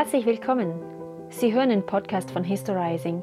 Herzlich willkommen. Sie hören den Podcast von Historizing.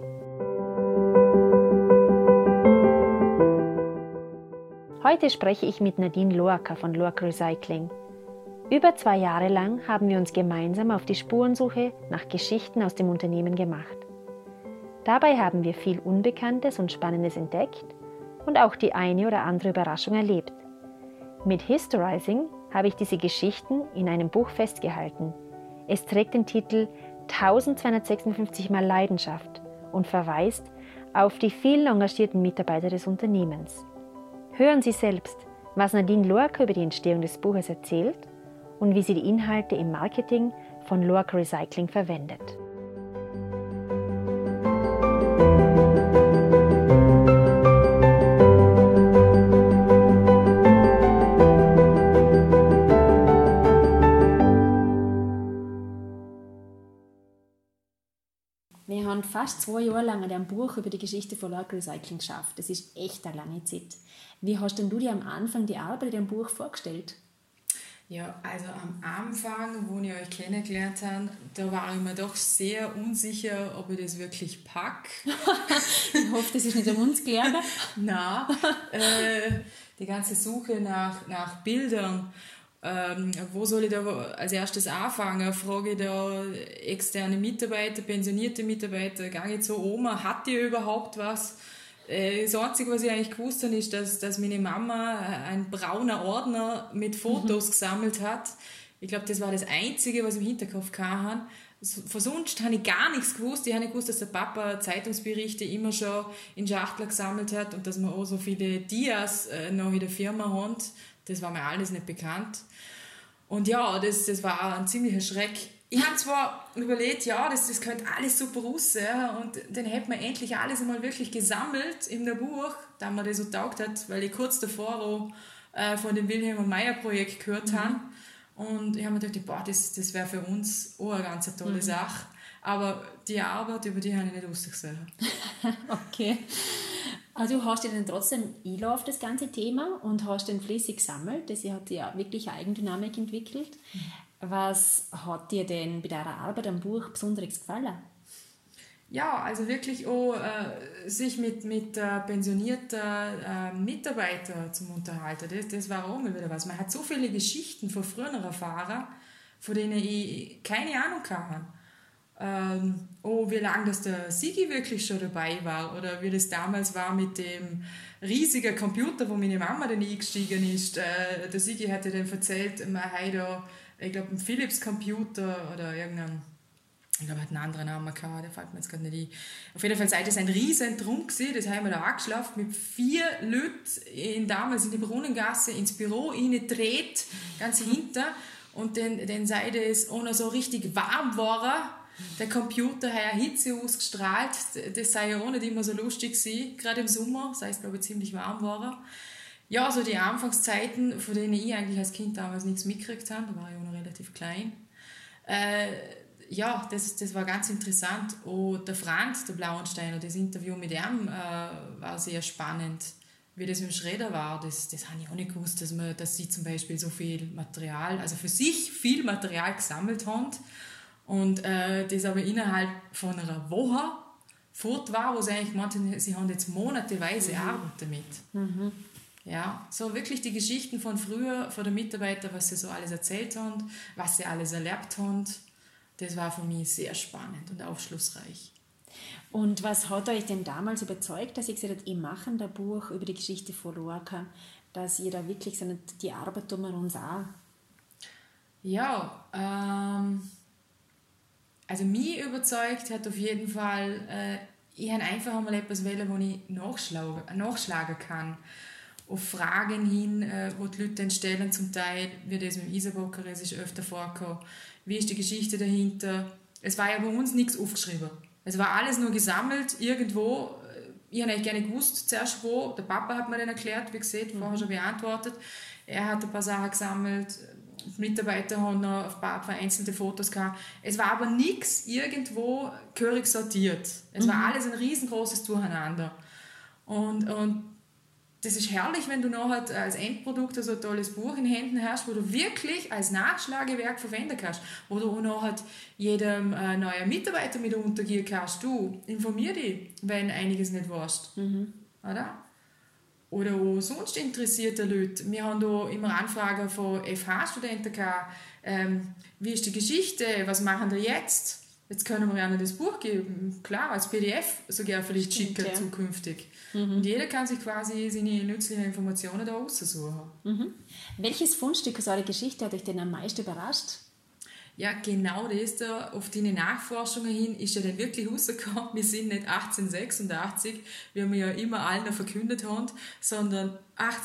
Heute spreche ich mit Nadine Loacker von Loacker Recycling. Über 2 Jahre lang haben wir uns gemeinsam auf die Spurensuche nach Geschichten aus dem Unternehmen gemacht. Dabei haben wir viel Unbekanntes und Spannendes entdeckt und auch die eine oder andere Überraschung erlebt. Mit Historizing habe ich diese Geschichten in einem Buch festgehalten. Es trägt den Titel 1256 Mal Leidenschaft und verweist auf die vielen engagierten Mitarbeiter des Unternehmens. Hören Sie selbst, was Nadine Loacker über die Entstehung des Buches erzählt und wie sie die Inhalte im Marketing von Loacker Recycling verwendet. Wir haben fast 2 Jahre lang an einem Buch über die Geschichte von Loacker Recycling geschafft. Das ist echt eine lange Zeit. Wie hast denn du dir am Anfang die Arbeit an dem Buch vorgestellt? Ja, also am Anfang, wo ich euch kennengelernt habe, da war ich mir doch sehr unsicher, ob ich das wirklich packe. Ich hoffe, das ist nicht um uns gelernt. Nein, die ganze Suche nach Bildern. Wo soll ich da als erstes anfangen? Frage ich da externe Mitarbeiter, pensionierte Mitarbeiter, gehe ich zu Oma, hat die überhaupt was? Das Einzige, was ich eigentlich gewusst habe, ist, dass meine Mama ein brauner Ordner mit Fotos gesammelt hat. Ich glaube, das war das Einzige, was ich im Hinterkopf hatte. Von sonst habe ich gar nichts gewusst. Ich habe nicht gewusst, dass der Papa Zeitungsberichte immer schon in Schachteln gesammelt hat und dass wir auch so viele Dias noch in der Firma haben. Das war mir alles nicht bekannt. Und ja, das war ein ziemlicher Schreck. Ich habe zwar überlegt, ja, das könnte alles super aussehen und dann hätte man endlich alles einmal wirklich gesammelt in einem Buch, da mir das so taugt hat, weil ich kurz davor auch von dem Wilhelm Meyer Projekt gehört habe. Und ich habe mir gedacht, boah, das wäre für uns auch eine ganz tolle Sache. Aber die Arbeit, über die habe ich nicht ausgesehen. Okay. Also du hast dich dann trotzdem einlassen auf das ganze Thema und hast dann fließig gesammelt. Das hat ja wirklich eine Eigendynamik entwickelt. Was hat dir denn bei deiner Arbeit am Buch besonders gefallen? Ja, also wirklich auch sich mit pensionierten Mitarbeitern zu unterhalten. Das war auch mal wieder was. Man hat so viele Geschichten von früher erfahren, von denen ich keine Ahnung hatte. Wie lange das der Sigi wirklich schon dabei war oder wie das damals war mit dem riesigen Computer, wo meine Mama dann eingestiegen ist. Der Sigi hatte dann erzählt, man hat da, ich glaube, einen Philips-Computer oder irgendeinen, ich glaube, er hat einen anderen Namen gehabt, der fällt mir jetzt gerade nicht ein. Auf jeden Fall sei das ein riesen Trunk gewesen, das haben wir da angeschlafen mit 4 Leuten damals in die Brunnengasse ins Büro reingedreht, ganz hinten. Und dann sei das auch noch so richtig warm geworden. Der Computer hat eine Hitze ausgestrahlt, das sei ja auch nicht immer so lustig gewesen, gerade im Sommer, sei es glaube ich ziemlich warm geworden. Ja, so die Anfangszeiten, von denen ich eigentlich als Kind damals nichts mitgekriegt habe, da war ich auch noch relativ klein. Ja, das war ganz interessant. Und der Franz, der Blauensteiner, das Interview mit ihm war sehr spannend. Wie das mit dem Schredder war, das habe ich auch nicht gewusst, dass sie zum Beispiel so viel Material, also für sich viel Material gesammelt haben und das aber innerhalb von einer Woche fort war, wo sie eigentlich gemeint haben, sie haben jetzt monateweise Arbeit damit. Ja, so wirklich die Geschichten von früher, von den Mitarbeitern, was sie so alles erzählt haben, was sie alles erlebt haben, das war für mich sehr spannend und aufschlussreich. Und was hat euch denn damals überzeugt, dass ihr gesagt habt, ich mache ein Buch über die Geschichte von Loacker, dass ihr da wirklich so die Arbeit tun wir uns auch? Ja, also mich überzeugt hat auf jeden Fall, ich habe einfach einmal etwas wählen, wo ich nachschlagen kann. Auf Fragen hin, wo die Leute dann stellen, zum Teil, wie das mit dem Iserbocker, es ist öfter vorgekommen, wie ist die Geschichte dahinter. Es war ja bei uns nichts aufgeschrieben. Es war alles nur gesammelt, irgendwo. Ich habe eigentlich gerne gewusst, zuerst wo. Der Papa hat mir dann erklärt, wie gesagt, vorher schon beantwortet. Er hat ein paar Sachen gesammelt. Die Mitarbeiter haben noch ein paar vereinzelte Fotos gehabt. Es war aber nichts irgendwo gehörig sortiert. Es war alles ein riesengroßes Durcheinander. Und das ist herrlich, wenn du nachher als Endprodukt so ein tolles Buch in Händen hast, wo du wirklich als Nachschlagewerk verwenden kannst. Wo du auch nachher jedem neuen Mitarbeiter mit untergehen kannst. Du, informier dich, wenn einiges nicht weißt. Oder? Oder auch sonst interessierte Leute. Wir haben da immer Anfragen von FH-Studenten gehabt. Wie ist die Geschichte? Was machen wir jetzt? Jetzt können wir ihnen das Buch geben. Klar, als PDF sogar vielleicht schicken zukünftig. Und jeder kann sich quasi seine nützlichen Informationen da aussuchen. Welches Fundstück aus eurer Geschichte hat euch denn am meisten überrascht? Ja, genau das da, auf deine Nachforschungen hin, ist ja dann wirklich rausgekommen, wir sind nicht 1886, wie wir ja immer allen verkündet haben, sondern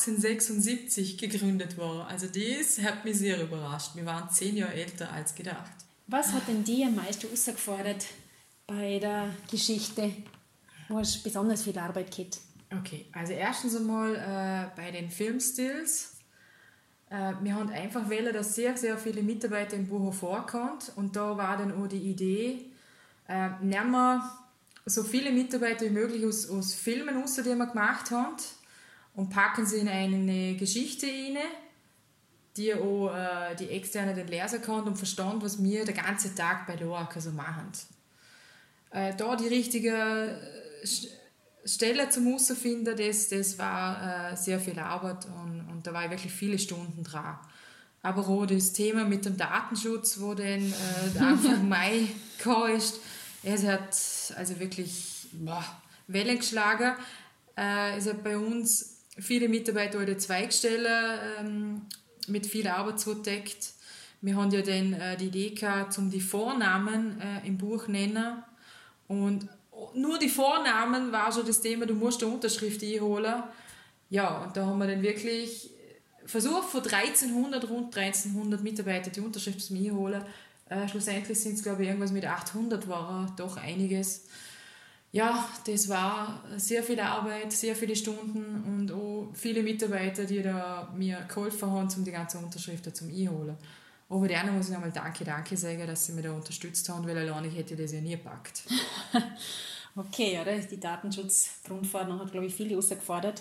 1876 gegründet war. Also das hat mich sehr überrascht. Wir waren 10 Jahre älter als gedacht. Was hat denn dir am meisten herausgefordert bei der Geschichte, wo es besonders viel Arbeit gibt? Okay, also erstens einmal bei den Filmstills. Wir haben einfach wählen, dass sehr, sehr viele Mitarbeiter im Buch vorkommen. Und da war dann auch die Idee, nehmen wir so viele Mitarbeiter wie möglich aus Filmen raus, die wir gemacht haben, und packen sie in eine Geschichte rein, die auch die Externe den lesen kann und verstehen, was wir den ganzen Tag bei Lorca so machen. Da die richtige Stelle zum herausfinden, das war sehr viel Arbeit und da war ich wirklich viele Stunden dran. Aber auch das Thema mit dem Datenschutz, wo dann Anfang Mai gekommen ist, es hat also wirklich Wellen geschlagen. Es hat bei uns viele Mitarbeiter oder Zweigstellen mit viel Arbeit zugedeckt. Wir haben ja dann die Idee gehabt, um die Vornamen im Buch zu nennen. Und nur die Vornamen war schon das Thema, du musst eine Unterschrift einholen. Ja, und da haben wir dann wirklich versucht, von rund 1300 Mitarbeitern die Unterschrift zu einholen. Schlussendlich sind es, glaube ich, irgendwas mit 800 war doch einiges. Ja, das war sehr viel Arbeit, sehr viele Stunden und auch viele Mitarbeiter, die da mir geholfen haben, um die ganzen Unterschriften zu einholen. Aber denen muss ich einmal Danke sagen, dass sie mich da unterstützt haben, weil alleine hätte ich das ja nie gepackt. Okay, oder? Die Datenschutzgrundverordnung hat, glaube ich, viele herausgefordert.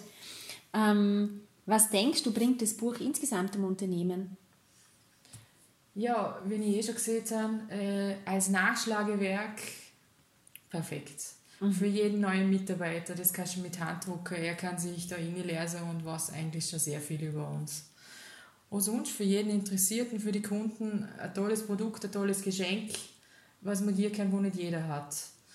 Was denkst du, bringt das Buch insgesamt dem Unternehmen? Ja, wie ich schon gesehen habe, als Nachschlagewerk perfekt. Für jeden neuen Mitarbeiter, das kannst du mit Hand drucken, er kann sich da reinlesen und weiß eigentlich schon sehr viel über uns. Und sonst für jeden Interessierten, für die Kunden ein tolles Produkt, ein tolles Geschenk, was man dir kann, wo nicht jeder hat.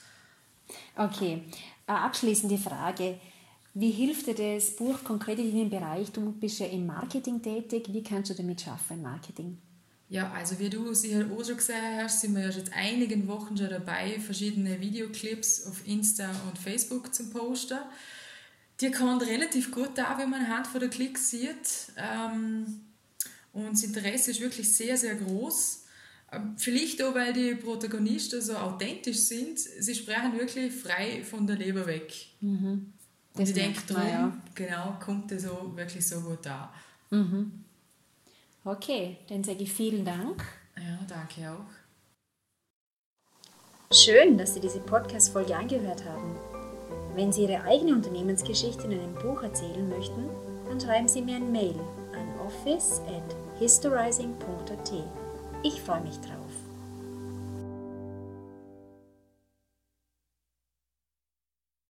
Okay, eine abschließende Frage. Wie hilft dir das Buch konkret in deinem Bereich? Du bist ja im Marketing tätig. Wie kannst du damit schaffen im Marketing? Ja, also wie du sicher auch schon gesehen hast, sind wir ja seit einigen Wochen schon dabei, verschiedene Videoclips auf Insta und Facebook zu posten. Die kommen relativ gut da, wenn man anhand von der Klicks sieht. Und das Interesse ist wirklich sehr, sehr groß. Vielleicht auch, weil die Protagonisten so authentisch sind. Sie sprechen wirklich frei von der Leber weg. Und ich denke, darum genau, kommt das auch wirklich so gut da. Okay, dann sage ich vielen Dank. Ja, danke auch. Schön, dass Sie diese Podcast-Folge angehört haben. Wenn Sie Ihre eigene Unternehmensgeschichte in einem Buch erzählen möchten, dann schreiben Sie mir ein Mail an office@historizing.at. Ich freue mich drauf.